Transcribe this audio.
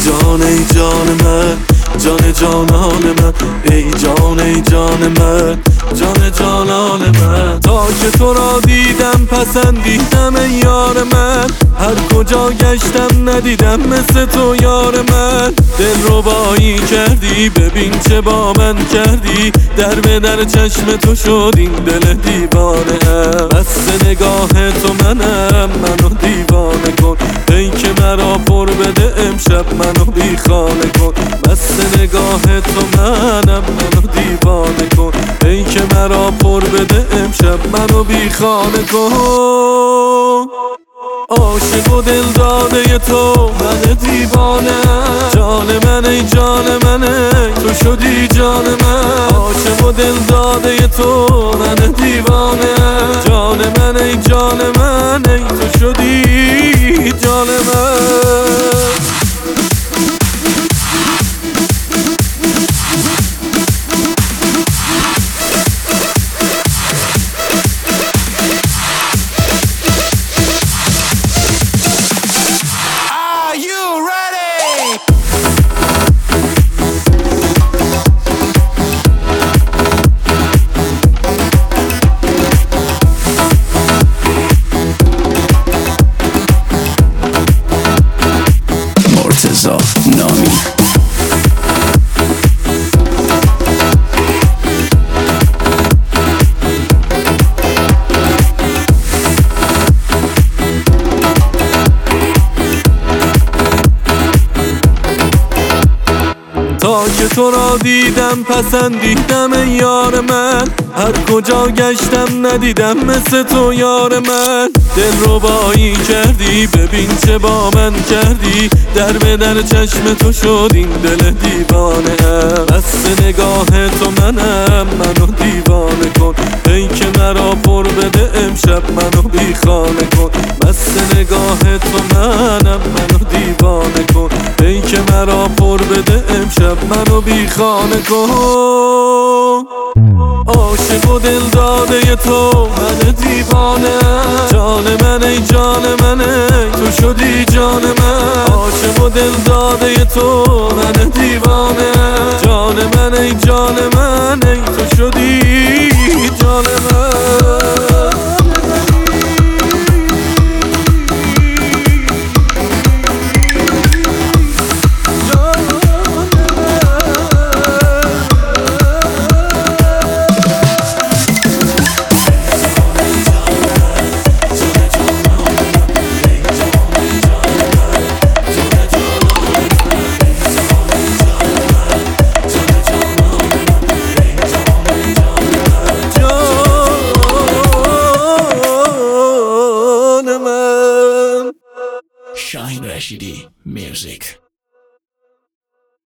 ای جان من، جان جانان من، ای جان من، جان جانان من. تا که تو را دیدم پسندیدم ای یار من، هر کجا گشتم ندیدم مثل تو یار من. دل ربایی کردی ببین چه با من کردی، در به در چشم تو شد این دل دیوانه ام. بس نگاه تو منم، منو دیوانه کن، ای که مرا پر بده امشب منو بی خانه کن. بس نگاه تو منم، منو دیوانه کن، ای که مرا پر بده امشب منو بی خانه کن. عاشق و دل داده تو من دیوانه، جان من ای جان من، ای تو شدی جان من. عاشق و دل داده تو من دیوانه، جان من ای جان من، ای تو شدی جان من. نامی تا که تو را دیدم پسندیدم ای یار من، هر کجا گشتم ندیدم مثل تو یار من. دل ربایی کردی ببین چه با من کردی، در به در چشم تو شد این دل دیوانه ام. بس نگاه تو منم، منو دیوانه کن، ای که مرا پر بده امشب منو بی خانه کن. بس نگاه تو منم، منو دیوانه کن، ای که مرا پر بده امشب منو بی خانه کن. عاشق و دل داده تو من دیوانه، جان من ای جان من، ای تو شدی جان من. عاشق و دل داده تو من دیوانه، جان من ای جان من، ای تو شدی جان من. Shaheen Rashidi Music.